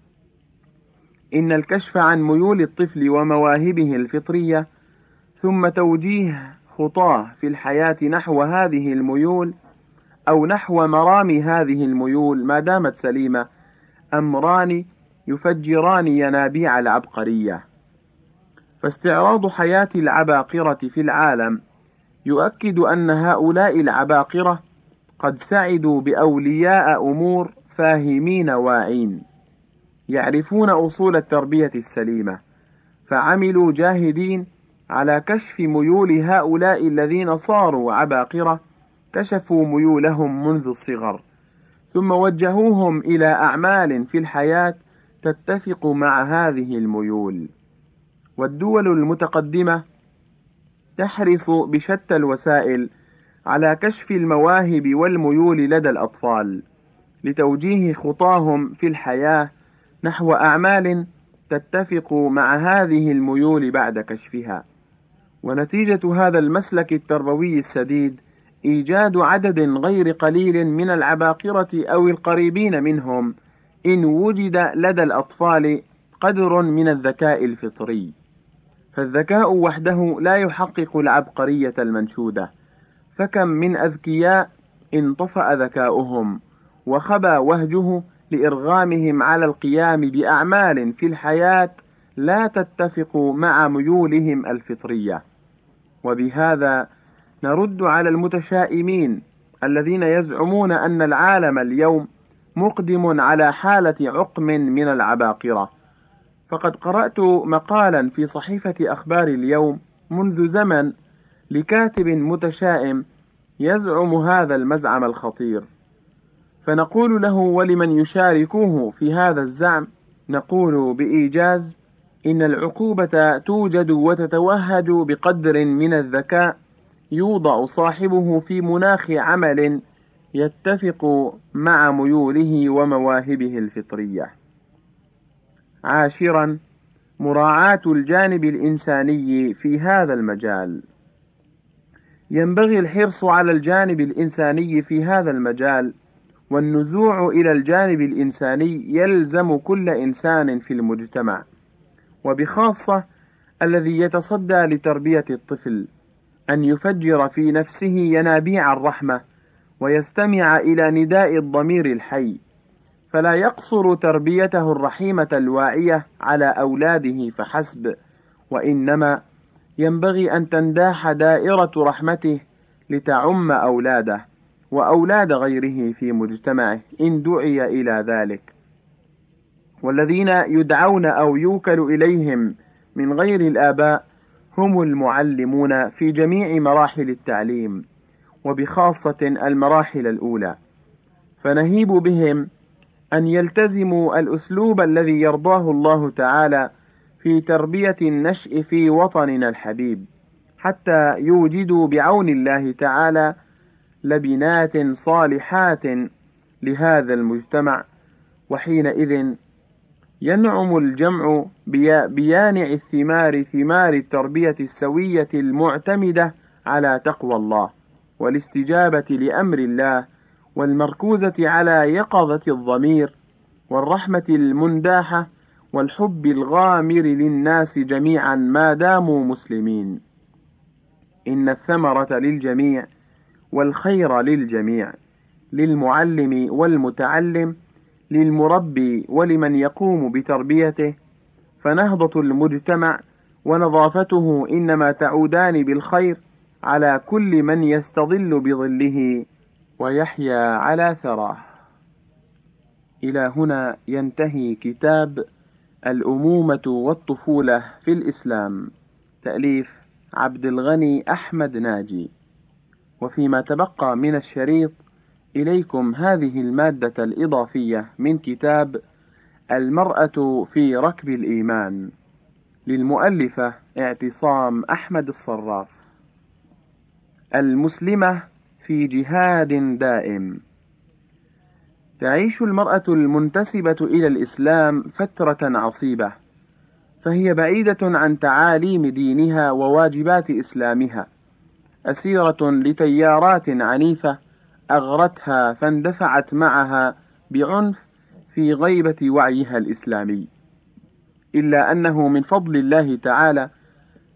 إن الكشف عن ميول الطفل ومواهبه الفطرية ثم توجيه خطاه في الحياة نحو هذه الميول أو نحو مرامي هذه الميول ما دامت سليمة أمران يفجران ينابيع العبقرية. فاستعراض حياة العباقرة في العالم يؤكد أن هؤلاء العباقرة قد سعدوا بأولياء أمور فاهمين واعين يعرفون أصول التربية السليمة، فعملوا جاهدين على كشف ميول هؤلاء الذين صاروا عباقرة، كشفوا ميولهم منذ الصغر، ثم وجهوهم إلى أعمال في الحياة تتفق مع هذه الميول. والدول المتقدمة تحرص بشتى الوسائل على كشف المواهب والميول لدى الأطفال لتوجيه خطاهم في الحياة نحو أعمال تتفق مع هذه الميول بعد كشفها. ونتيجة هذا المسلك التربوي السديد إيجاد عدد غير قليل من العباقرة أو القريبين منهم إن وجد لدى الأطفال قدر من الذكاء الفطري. فالذكاء وحده لا يحقق العبقرية المنشودة، فكم من أذكياء انطفأ ذكاؤهم وخبى وهجه لإرغامهم على القيام بأعمال في الحياة لا تتفق مع ميولهم الفطرية. وبهذا نرد على المتشائمين الذين يزعمون أن العالم اليوم مقدم على حالة عقم من العباقرة. فقد قرأت مقالا في صحيفة أخبار اليوم منذ زمن لكاتب متشائم يزعم هذا المزعم الخطير، فنقول له ولمن يشاركوه في هذا الزعم نقول بإيجاز: إن العقوبة توجد وتتوهج بقدر من الذكاء يوضع صاحبه في مناخ عمل يتفق مع ميوله ومواهبه الفطرية. عاشرا، مراعاة الجانب الإنساني في هذا المجال. ينبغي الحرص على الجانب الإنساني في هذا المجال، والنزوع إلى الجانب الإنساني يلزم كل إنسان في المجتمع، وبخاصة الذي يتصدى لتربية الطفل، أن يفجر في نفسه ينابيع الرحمة ويستمع إلى نداء الضمير الحي، فلا يقصر تربيته الرحيمة الواعية على أولاده فحسب، وإنما ينبغي أن تنداح دائرة رحمته لتعم أولاده وأولاد غيره في مجتمعه إن دعي إلى ذلك. والذين يدعون أو يوكل إليهم من غير الآباء هم المعلمون في جميع مراحل التعليم، وبخاصة المراحل الأولى، فنهيب بهم أن يلتزموا الأسلوب الذي يرضاه الله تعالى في تربية النشء في وطننا الحبيب، حتى يوجدوا بعون الله تعالى لبنات صالحات لهذا المجتمع، وحينئذ ينعم الجمع بيانع الثمار ثمار التربية السوية المعتمدة على تقوى الله والاستجابة لأمر الله والمركوزة على يقظة الضمير والرحمة المنداحة والحب الغامر للناس جميعا ما داموا مسلمين. إن الثمرة للجميع والخير للجميع، للمعلم والمتعلم، للمربي ولمن يقوم بتربيته، فنهضة المجتمع ونظافته إنما تعودان بالخير على كل من يستظل بظله ويحيا على ثراه. إلى هنا ينتهي كتاب الأمومة والطفولة في الإسلام، تأليف عبد الغني أحمد ناجي. وفيما تبقى من الشريط إليكم هذه المادة الإضافية من كتاب المرأة في ركب الإيمان للمؤلفة اعتصام أحمد الصراف. المسلمة في جهاد دائم. تعيش المرأة المنتسبة إلى الإسلام فترة عصيبة، فهي بعيدة عن تعاليم دينها وواجبات إسلامها، أسيرة لتيارات عنيفة أغرتها فاندفعت معها بعنف في غيبة وعيها الإسلامي. إلا أنه من فضل الله تعالى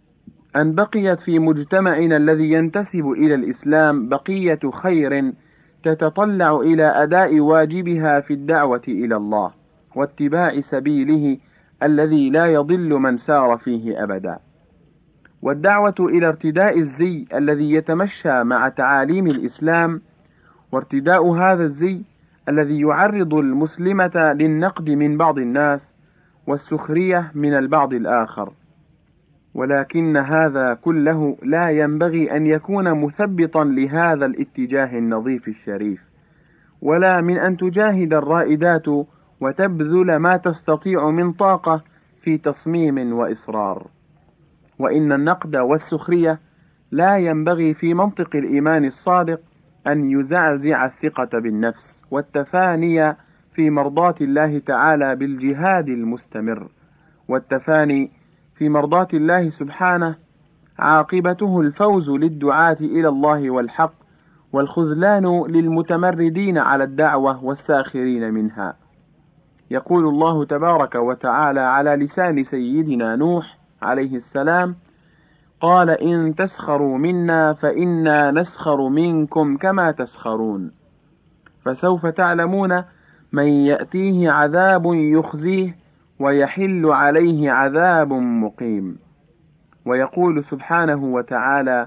أن بقيت في مجتمعنا الذي ينتسب إلى الإسلام بقية خير تتطلع إلى أداء واجبها في الدعوة إلى الله واتباع سبيله الذي لا يضل من سار فيه أبدا. والدعوة إلى ارتداء الزي الذي يتمشى مع تعاليم الإسلام، وارتداء هذا الزي الذي يعرض المسلمة للنقد من بعض الناس والسخرية من البعض الآخر. ولكن هذا كله لا ينبغي أن يكون مثبطا لهذا الاتجاه النظيف الشريف، ولا من أن تجاهد الرائدات وتبذل ما تستطيع من طاقة في تصميم وإصرار. وإن النقد والسخرية لا ينبغي في منطق الإيمان الصادق أن يزعزع الثقة بالنفس والتفاني في مرضاة الله تعالى بالجهاد المستمر. والتفاني في مرضاة الله سبحانه عاقبته الفوز للدعاة إلى الله والحق، والخذلان للمتمردين على الدعوة والساخرين منها. يقول الله تبارك وتعالى على لسان سيدنا نوح عليه السلام: قال إن تسخروا منا فإنا نسخر منكم كما تسخرون، فسوف تعلمون من يأتيه عذاب يخزيه ويحل عليه عذاب مقيم. ويقول سبحانه وتعالى: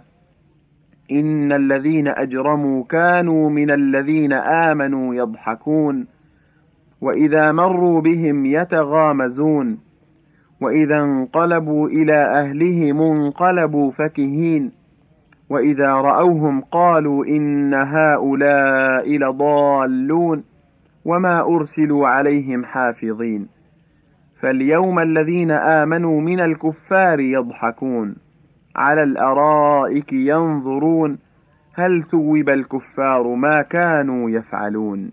إن الذين أجرموا كانوا من الذين آمنوا يضحكون وإذا مروا بهم يتغامزون وإذا انقلبوا إلى أهلهم انقلبوا فكهين وإذا رأوهم قالوا إن هؤلاء لضالون وما أرسلوا عليهم حافظين. فاليوم الذين آمنوا من الكفار يضحكون على الأرائك ينظرون هل ثوب الكفار ما كانوا يفعلون.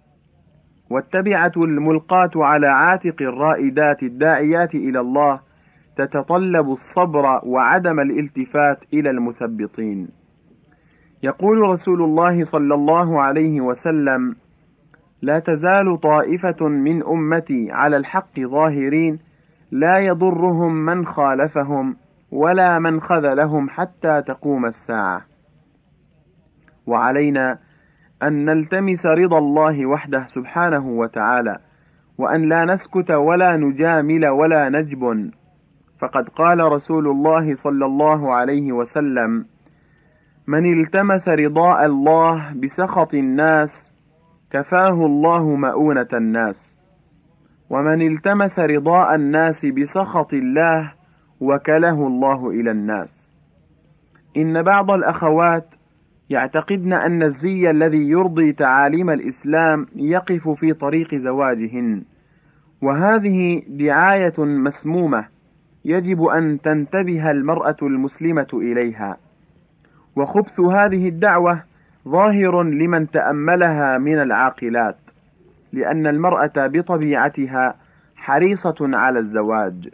والتبعة الملقاة على عاتق الرائدات الداعيات إلى الله تتطلب الصبر وعدم الالتفات إلى المثبطين. يقول رسول الله صلى الله عليه وسلم: لا تزال طائفة من أمتي على الحق ظاهرين لا يضرهم من خالفهم ولا من خذلهم حتى تقوم الساعة. وعلينا أن نلتمس رضا الله وحده سبحانه وتعالى، وأن لا نسكت ولا نجامل ولا نجبن. فقد قال رسول الله صلى الله عليه وسلم: من التمس رضاء الله بسخط الناس كفاه الله مؤونة الناس، ومن التمس رضاء الناس بسخط الله وكله الله إلى الناس. إن بعض الأخوات يعتقدن أن الزي الذي يرضي تعاليم الإسلام يقف في طريق زواجهن، وهذه دعاية مسمومة يجب أن تنتبه المرأة المسلمة إليها. وخبث هذه الدعوة ظاهر لمن تأملها من العاقلات، لأن المرأة بطبيعتها حريصة على الزواج.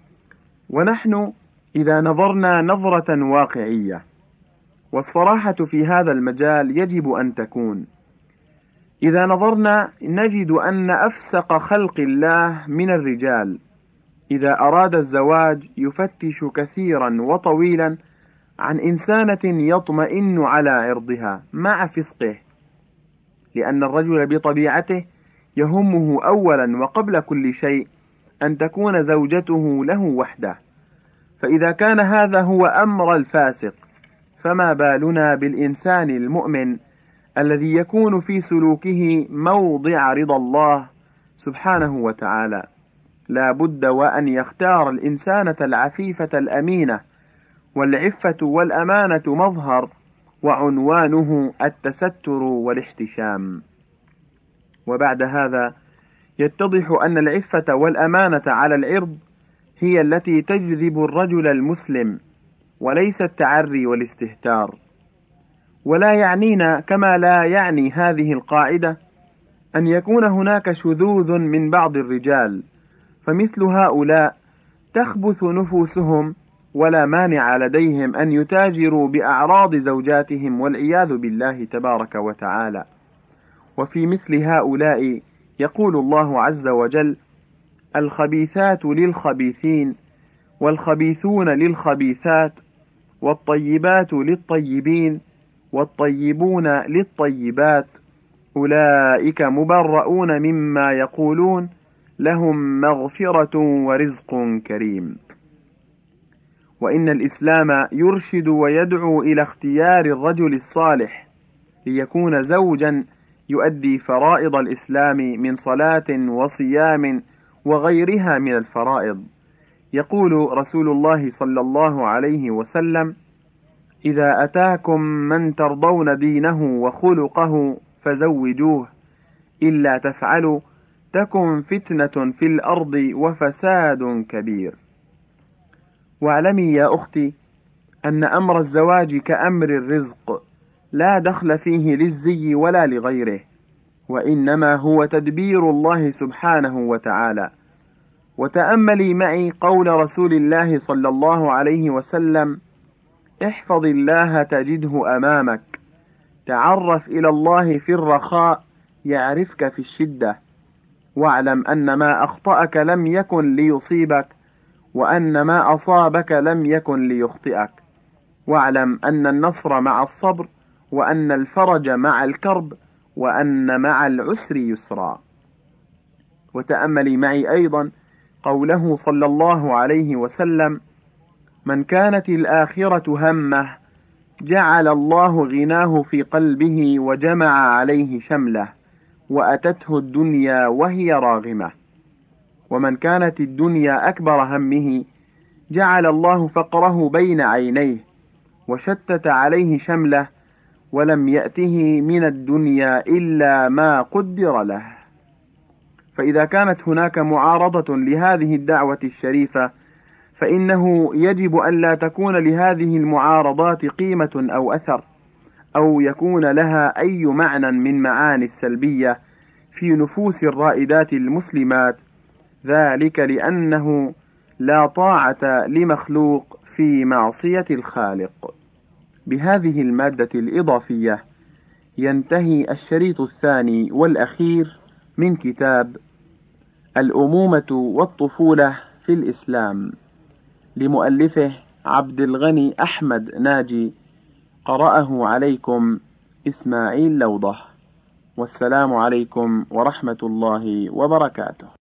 ونحن إذا نظرنا نظرة واقعية، والصراحة في هذا المجال يجب أن تكون، إذا نظرنا نجد أن أفسق خلق الله من الرجال إذا أراد الزواج يفتش كثيرا وطويلا عن إنسانة يطمئن على عرضها مع فسقه، لأن الرجل بطبيعته يهمه أولا وقبل كل شيء أن تكون زوجته له وحده. فإذا كان هذا هو أمر الفاسق، فما بالنا بالإنسان المؤمن الذي يكون في سلوكه موضع رضا الله سبحانه وتعالى. لا بد وأن يختار الإنسانة العفيفة الأمينة، والعفة والأمانة مظهر وعنوانه التستر والاحتشام. وبعد هذا يتضح أن العفة والأمانة على العرض هي التي تجذب الرجل المسلم، وليس التعري والاستهتار. ولا يعنينا كما لا يعني هذه القاعدة أن يكون هناك شذوذ من بعض الرجال، فمثل هؤلاء تخبث نفوسهم ولا مانع لديهم أن يتاجروا بأعراض زوجاتهم والعياذ بالله تبارك وتعالى. وفي مثل هؤلاء يقول الله عز وجل: الخبيثات للخبيثين والخبيثون للخبيثات والطيبات للطيبين والطيبون للطيبات أولئك مبرؤون مما يقولون لهم مغفرة ورزق كريم. وإن الإسلام يرشد ويدعو إلى اختيار الرجل الصالح ليكون زوجا يؤدي فرائض الإسلام من صلاة وصيام وغيرها من الفرائض. يقول رسول الله صلى الله عليه وسلم: إذا أتاكم من ترضون دينه وخلقه فزوجوه، إلا تفعلوا تكن فتنة في الأرض وفساد كبير. واعلمي يا أختي أن أمر الزواج كأمر الرزق لا دخل فيه للزي ولا لغيره، وإنما هو تدبير الله سبحانه وتعالى. وتأملي معي قول رسول الله صلى الله عليه وسلم: احفظ الله تجده أمامك، تعرف إلى الله في الرخاء يعرفك في الشدة، واعلم أن ما أخطأك لم يكن ليصيبك، وأن ما أصابك لم يكن ليخطئك، واعلم أن النصر مع الصبر، وأن الفرج مع الكرب، وأن مع العسر يسرا. وتأملي معي أيضا قوله صلى الله عليه وسلم: من كانت الآخرة همه جعل الله غناه في قلبه وجمع عليه شمله، وأتته الدنيا وهي راغمة. ومن كانت الدنيا أكبر همه جعل الله فقره بين عينيه وشتت عليه شمله، ولم يأته من الدنيا إلا ما قدر له. فإذا كانت هناك معارضة لهذه الدعوة الشريفة، فإنه يجب أن لا تكون لهذه المعارضات قيمة أو أثر، أو يكون لها أي معنى من معاني السلبية في نفوس الرائدات المسلمات، ذلك لأنه لا طاعة لمخلوق في معصية الخالق. بهذه المادة الإضافية ينتهي الشريط الثاني والأخير من كتاب الأمومة والطفولة في الإسلام لمؤلفه عبد الغني أحمد ناجي. قرأه عليكم إسماعيل لوضة، والسلام عليكم ورحمة الله وبركاته.